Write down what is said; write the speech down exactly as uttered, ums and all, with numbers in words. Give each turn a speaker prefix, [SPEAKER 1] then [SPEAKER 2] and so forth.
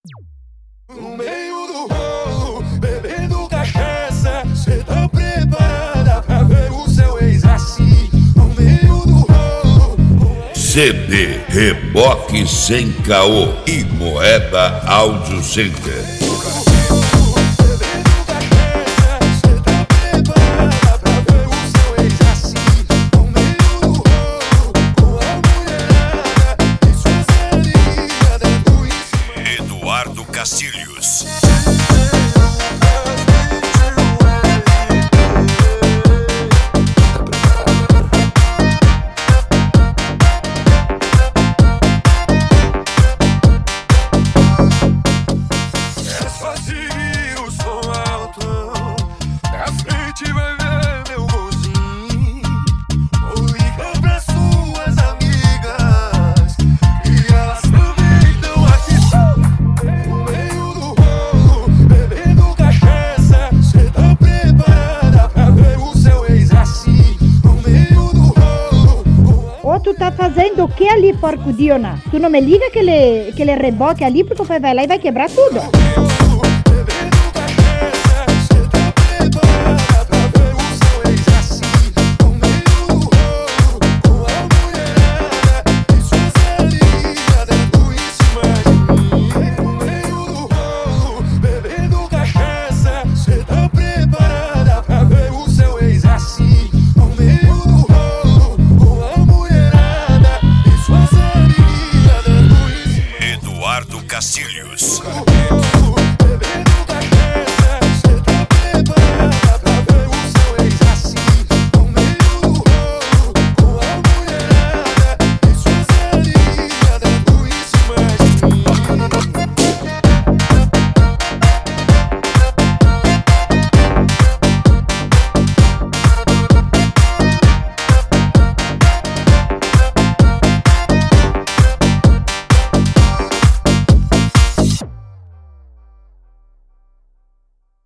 [SPEAKER 1] No meio do rolo, bebendo cachaça, cê tá preparada pra ver o seu ex assim? No meio do rolo.
[SPEAKER 2] C D Reboque Sem Caô e Moeda Audio Center. Eduardo Castilhos.
[SPEAKER 1] É só seguir o som alto, pra frente vai ver meu golzinho. Ou liga pra suas amigas, e elas também estão aqui. No meio do rolo, bebendo cachaça, cê tá preparada pra ver o seu ex assim? No meio do rolo.
[SPEAKER 3] Ô, tu tá fazendo o que ali, porco Diona? Tu não me liga aquele, aquele reboque ali, porque o pai vai lá e vai quebrar tudo.
[SPEAKER 1] Bebendo cachaça, cê tá preparada pra ver o seu ex assim? No meio do rolo, com a mulherada e suas amigas dando em cima de mim. No meio do rolo, bebendo cachaça, cê tá preparada pra ver o seu ex assim? No meio do rolo, com a mulherada e suas amigas dando em cima.
[SPEAKER 2] Eduardo Castilhos.
[SPEAKER 1] No